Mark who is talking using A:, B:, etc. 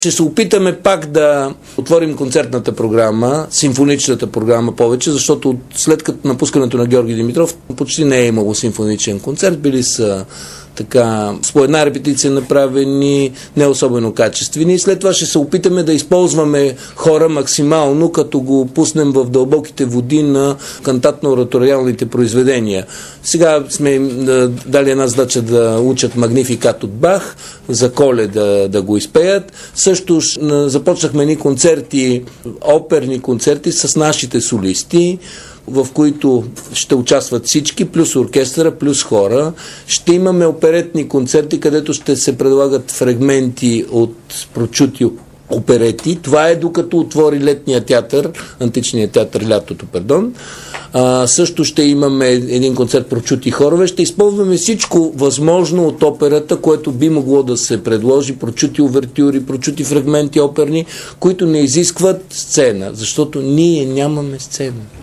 A: Ще се опитаме пак да отворим концертната програма, симфоничната програма повече, защото след като напускането на Георги Димитров почти не е имало симфоничен концерт. Били са така с по една репетиция направени, не особено качествени. След това ще се опитаме да използваме хора максимално, като го пуснем в дълбоките води на кантатно-ораториалните произведения. Сега сме им дали една задача да учат Магнификат от Бах, за Коледа да го изпеят. Също започнахме ни концерти, оперни концерти с нашите солисти, в които ще участват всички, плюс оркестъра, плюс хора. Ще имаме оперетни концерти, където ще се предлагат фрагменти от прочути оперети. Това е докато отвори летния театър, античния театър, лятото, пардон. Също ще имаме един концерт прочути хорове. Ще използваме всичко възможно от операта, което би могло да се предложи, прочути увертюри, прочути фрагменти оперни, които не изискват сцена, защото ние нямаме сцена.